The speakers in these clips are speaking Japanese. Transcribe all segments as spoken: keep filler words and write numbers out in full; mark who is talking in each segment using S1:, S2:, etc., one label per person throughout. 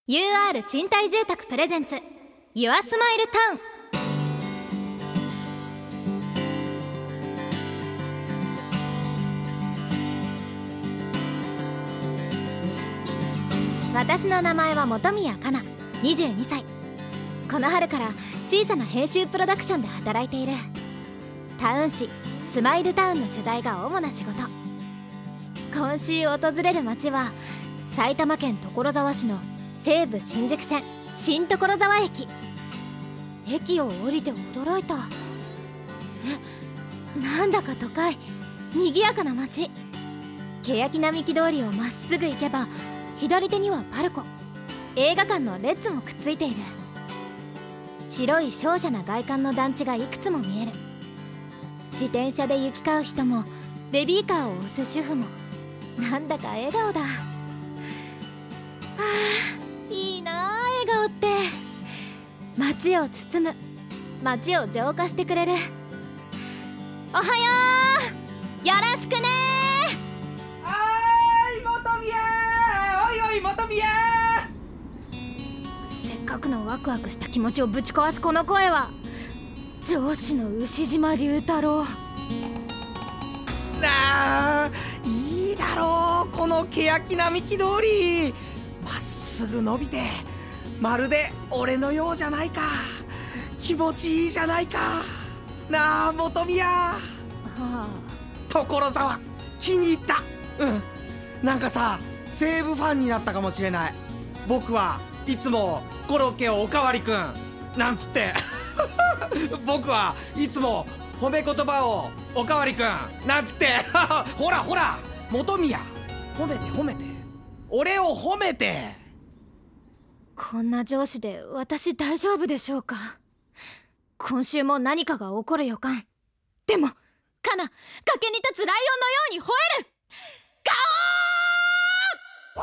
S1: ユーアール 賃貸住宅プレゼンツユアスマイルタウン。私の名前は本宮かな、にじゅうにさい。この春から小さな編集プロダクションで働いている。タウン誌スマイルタウンの取材が主な仕事。今週訪れる街は埼玉県所沢市の西武新宿線新所沢駅。駅を降りて驚いた。え、なんだか都会、賑やかな街。欅並木通りをまっすぐ行けば左手にはパルコ、映画館のレッツもくっついている。白い瀟洒な外観の団地がいくつも見える。自転車で行き交う人もベビーカーを押す主婦もなんだか笑顔だ。あー、いいなあ、笑顔って。街を包む、街を浄化してくれる。おはよう、よろしくね。
S2: はーい、本宮。おいおい、本宮。
S1: せっかくのワクワクした気持ちをぶち壊すこの声は上司の牛島龍太郎。
S2: なあ、いいだろう、この欅並木通り。まっすぐ伸びてまるで俺のようじゃないか。気持ちいいじゃないか。なあ本宮。は
S1: あ、
S2: 所沢気に入った。うんなんかさ、西武ファンになったかもしれない。僕はいつもコロッケをおかわりくんなんつって僕はいつも褒め言葉をおかわりくんなんつってほらほら本宮、褒めて褒めて、俺を褒めて。
S1: こんな上司で私大丈夫でしょうか。今週も何かが起こる予感。でもカナ、崖に立つライオンのように吠える。ガオ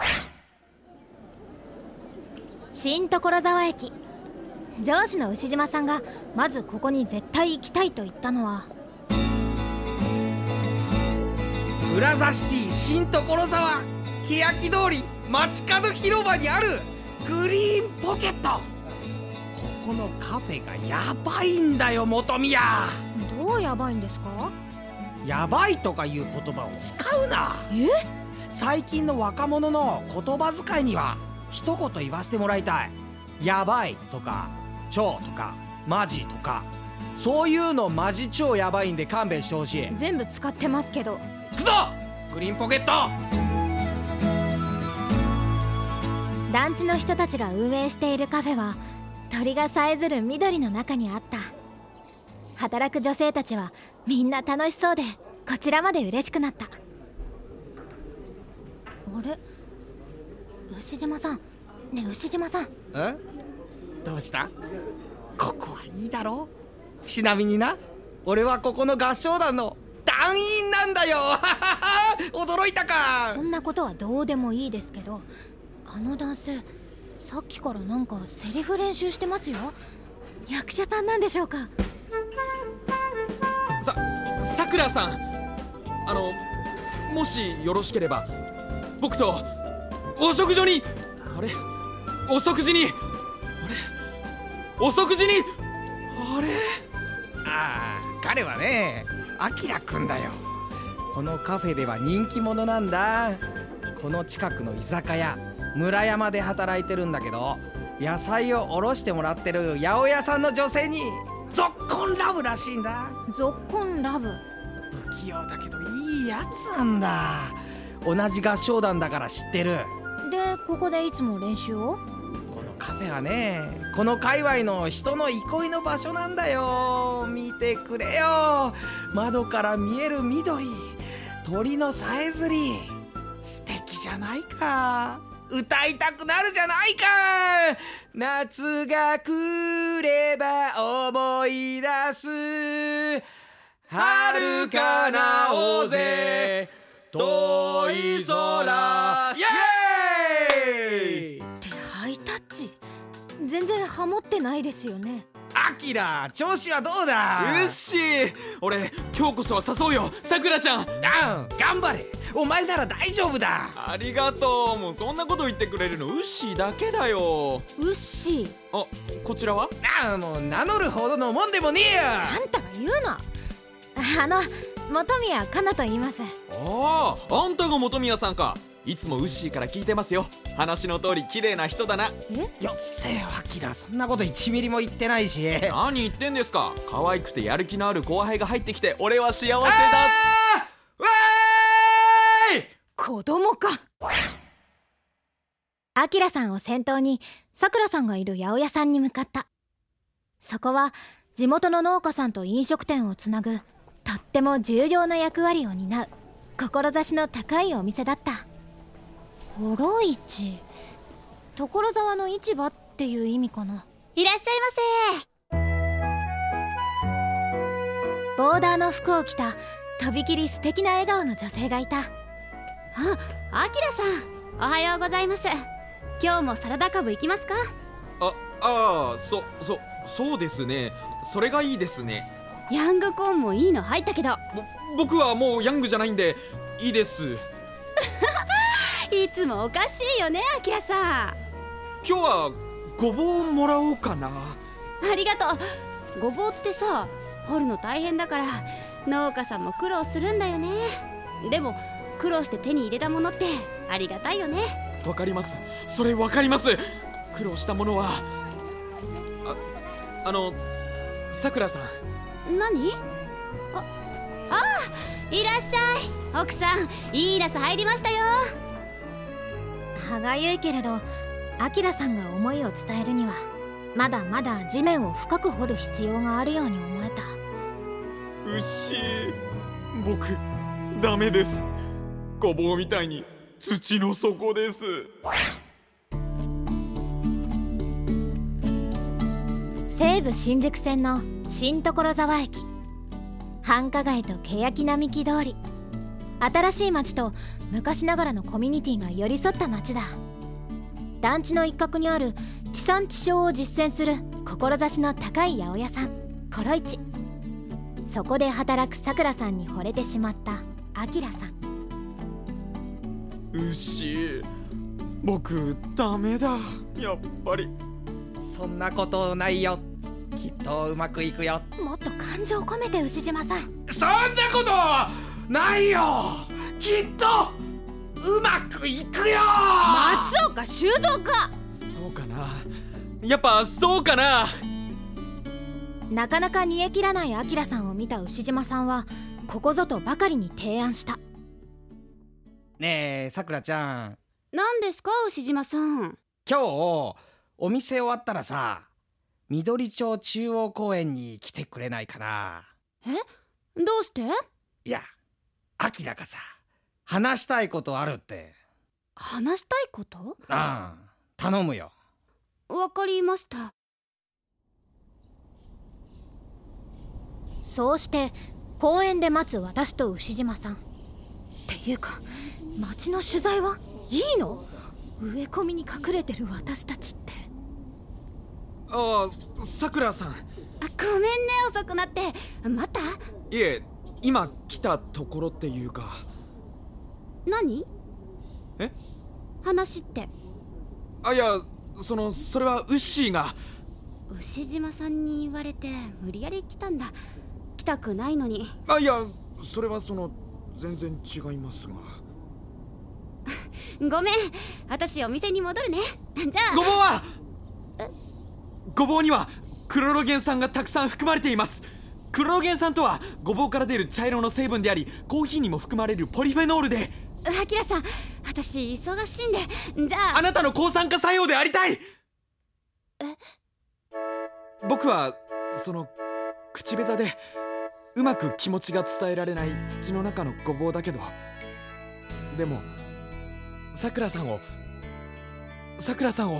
S1: ー！新所沢駅。上司の牛島さんがまずここに絶対行きたいと言ったのは
S2: プラザシティ新所沢欅通り街角広場にあるグリーンポケット。ここのカフェがやばいんだよ本宮。
S1: どうやばいんですか？
S2: やばいとかいう言葉を使うな。
S1: え？
S2: 最近の若者の言葉遣いには一言言わせてもらいたい。やばいとか超とかマジとか、そういうのマジ超やばいんで勘弁してほしい。
S1: 全部使ってますけど。
S2: 行くぞグリーンポケット。
S1: 団地の人たちが運営しているカフェは鳥がさえずる緑の中にあった。働く女性たちはみんな楽しそうでこちらまで嬉しくなった。あれ、牛島さんねえ牛島さん。
S2: え？どうした？ここはいいだろう。ちなみにな、俺はここの合唱団の団員なんだよ驚いたか。
S1: そんなことはどうでもいいですけど、あの男性さっきからなんかセリフ練習してますよ。役者さんなんでしょうか？
S3: さ、さくらさん、あのもしよろしければ僕とお食事に。あれ、お食事に。あれ、お食事に。あれ、
S2: ああ、彼はね、アキラくんだよ。このカフェでは人気者なんだ。この近くの居酒屋村山で働いてるんだけど、野菜をおろしてもらってる八百屋さんの女性にぞっこんラブらしいんだ。
S1: ぞっこんラブ。
S2: 不器用だけどいいやつなんだ。同じ合唱団だから知ってる。
S1: でここでいつも練習を？
S2: このカフェはね、この界隈の人の憩いの場所なんだよ。見てくれよ、窓から見える緑、鳥のさえずり、素敵じゃないか。歌いたくなるじゃないか。夏が来れば思い出す、遥かなおぜ遠い空。イエーイ。
S1: ってハイタッチ全然ハモってないですよね。
S2: アキラ、調子はどうだ？
S3: うっしー、俺今日こそは誘うよ、さくらちゃん。
S2: ダウン、頑張れ。 お前なら大丈夫だ。
S3: ありがとう。もうそんなこと言ってくれるのウッシーだけだよ。
S1: ウッシー。
S3: あ、こちらは？
S2: ああ、もう名乗るほどのもんでもねえよ。
S1: あんたが言うな。あの本宮かなと言います。
S3: ああ、あんたが本宮さんか。いつもウッシーから聞いてますよ。話の通り綺麗な人だな。
S1: え？
S2: よっせよアキラ、そんなこといちミリも言ってないし。
S3: 何言ってんですか。可愛くてやる気のある後輩が入ってきて俺は幸せだ。
S2: あーわーい。
S1: 子供か。アキラさんを先頭にさくらさんがいる八百屋さんに向かった。そこは地元の農家さんと飲食店をつなぐとっても重要な役割を担う志の高いお店だった。幌市、所沢の市場っていう意味かな。いらっしゃいませ。ボーダーの服を着たとびきり素敵な笑顔の女性がいた。あ、アキラさん、おはようございます。今日もサラダカブ行きますか？
S3: あ、ああ、そ、そ、そうですね。それがいいですね。
S4: ヤングコーンもいいの入ったけど、
S3: ぼ、僕はもうヤングじゃないんでいいです。
S4: いつもおかしいよね、アキラさん。
S3: 今日はごぼうもらおうかな。
S4: ありがとう。ごぼうってさ、掘るの大変だから農家さんも苦労するんだよね。でも苦労して手に入れたものってありがたいよね。
S3: わかります。それわかります。苦労したものはあ、あのさくらさん。
S4: 何？あ、ああ、いらっしゃい。奥さん、いいナス入りましたよ。
S1: 歯がゆいけれど、アキラさんが思いを伝えるにはまだまだ地面を深く掘る必要があるように思えた。
S3: うっしー、僕ダメです。ごぼうみたいに土の底です。
S1: 西武新宿線の新所沢駅、繁華街と欅並木通り、新しい街と昔ながらのコミュニティが寄り添った街だ。団地の一角にある地産地消を実践する志の高い八百屋さん、コロイチ。そこで働くさくらさんに惚れてしまったアキラさん。
S3: うっしー、僕ダメだ、やっぱり。
S2: そんなことないよ、きっとうまくいくよ。
S1: もっと感情込めて、牛島さん。
S2: そんなことないよ、きっとうまくいくよ。
S4: 松岡修造か。
S3: そうかな、やっぱそうかな。
S1: なかなか煮え切らないアキラさんを見た牛島さんはここぞとばかりに提案した。
S2: ねえさくらちゃん、
S4: 何ですか牛島さん。
S2: 今日お店終わったらさ、緑町中央公園に来てくれないかな。
S4: え、どうして？
S2: いや、アキラがさ、話したいことあるって。
S4: 話したいこと？
S2: ああ、頼むよ。
S4: わかりました。
S1: そうして公園で待つ私と牛島さん。っていうか、街の取材はいいの？植え込みに隠れてる私たちって。
S3: ああ、さくらさん。
S4: あ、ごめんね、遅くなって。また？
S3: いえ、今来たところっていうか。
S4: 何？
S3: え？
S4: 話って？
S3: あ、いや、その、それはウッシーが。
S4: 牛島さんに言われて無理やり来たんだ。来たくないのに。
S3: あ、いや、それはその全然違いますが。
S4: ごめん、私お店に戻るね。じゃあ。
S3: ごぼうはごぼうにはクロロゲン酸がたくさん含まれています。クロロゲン酸とはごぼうから出る茶色の成分であり、コーヒーにも含まれるポリフェノールで。
S4: アキラさん、私忙しいんで。じゃあ。
S3: あなたの抗酸化作用でありたい。
S4: え？
S3: 僕はその口下手でうまく気持ちが伝えられない土の中のごぼうだけど、でもさくらさんをさくらさんを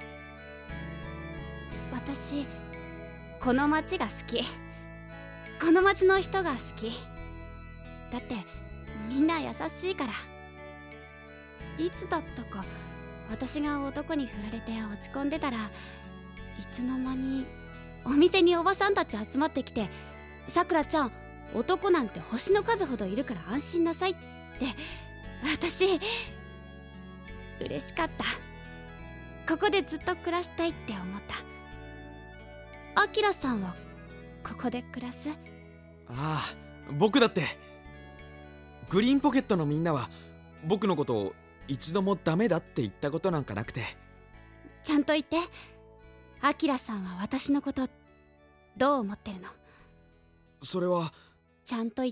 S4: 私この町が好き。この町の人が好きだって、みんな優しいから。いつだったか、私が男に振られて落ち込んでたら、いつの間にお店におばさんたち集まってきて、さくらちゃん、男なんて星の数ほどいるから安心なさいって私嬉しかった。ここでずっと暮らしたいって思った。アキラさんはここで暮らす？
S3: ああ、僕だって。グリーンポケットのみんなは僕のことを一度もダメだって言ったことなんかなくて。
S4: ちゃんと言って。アキラさんは私のことどう思ってるの？
S3: それは
S4: ちゃんと言って。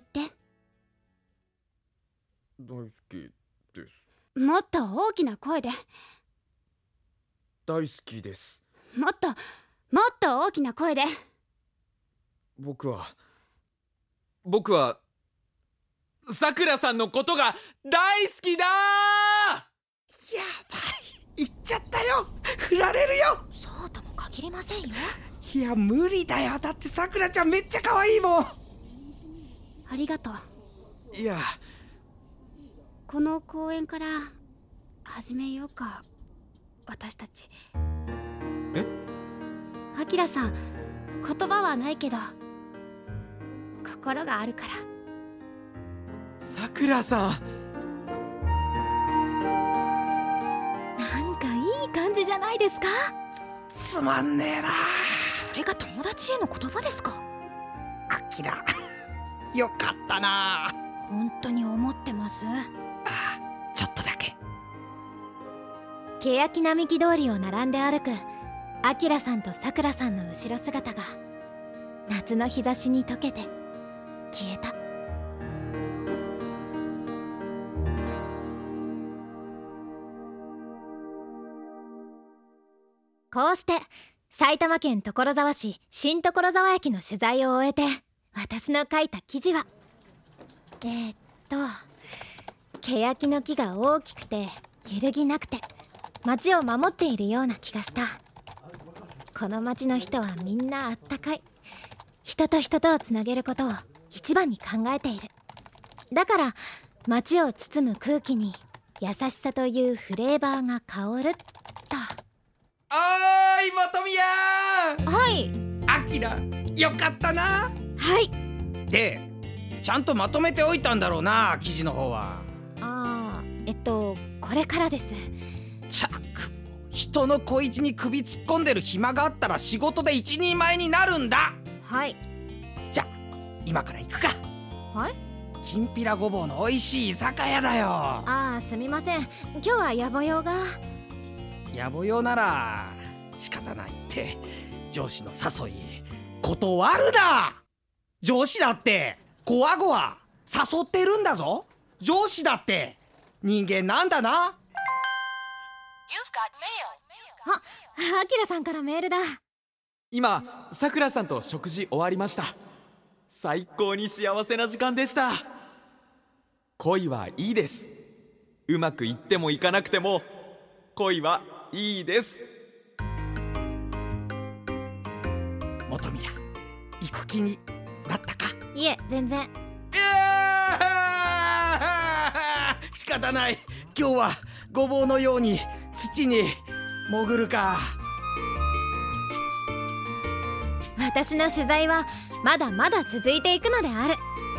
S3: 大好きです。
S4: もっと大きな声で。
S3: 大好きです。
S4: もっともっと大きな声で。
S3: 僕は僕はさくらさんのことが大好きだー。
S2: やばい、言っちゃったよ。振られるよ。
S1: そうとも限りませんよ。
S2: いや無理だよ、だってさくらちゃんめっちゃ可愛いもん。
S4: ありがとう。
S3: いや、
S4: この公園から始めようか、私たち。
S3: え？
S4: アキラさん、言葉はないけど心があるから。
S3: さくらさん、
S1: なんかいい感じじゃないですか。
S2: つまんねえな。
S1: それが友達への言葉ですか。
S2: アキラよかったな。
S1: 本当に思ってます？
S2: ああ、ちょっとだけ。
S1: 欅並木通りを並んで歩くアキラさんとさくらさんの後ろ姿が夏の日差しに溶けて消えた。こうして埼玉県所沢市新所沢駅の取材を終えて、私の書いた記事はえー、っと欅の木が大きくて揺るぎなくて街を守っているような気がした。この街の人はみんなあったかい。人と人とをつなげることを一番に考えている。だから街を包む空気に優しさというフレーバーが香ると。
S2: おーい、本宮。
S1: はい。
S2: アキラよかったな。
S1: はい。
S2: でちゃんとまとめておいたんだろうな、記事の方は。
S1: あー、えっとこれからです。
S2: チャック、人の小一に首突っ込んでる暇があったら仕事で一人前になるんだ。
S1: はい。
S2: じゃあ今から行くか。
S1: はい。
S2: きんぴらごぼうの美味しい居酒屋だよ。
S1: あー、すみません、今日は野暮用が。
S2: 野暮用なら仕方ないって。上司の誘い断るな。上司だってゴワゴワ誘ってるんだぞ。上司だって人間なんだな。
S1: あ、アキラさんからメールだ。
S3: 今さくらさんと食事終わりました。最高に幸せな時間でした。恋はいいです。うまくいってもいかなくても恋はいいです。
S2: 本宮、行く気になったか？
S1: いえ、全然。
S2: いやー仕方ない。今日はごぼうのように土に潜るか。
S1: 私の取材はまだまだ続いていくのである。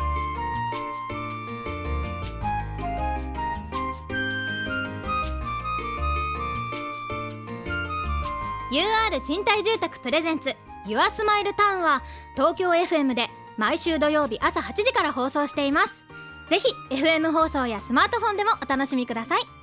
S1: ユーアール 賃貸住宅プレゼンツユアスマイルタウンは東京 エフエム で毎週土曜日朝はちじから放送しています。ぜひ エフエム 放送やスマートフォンでもお楽しみください。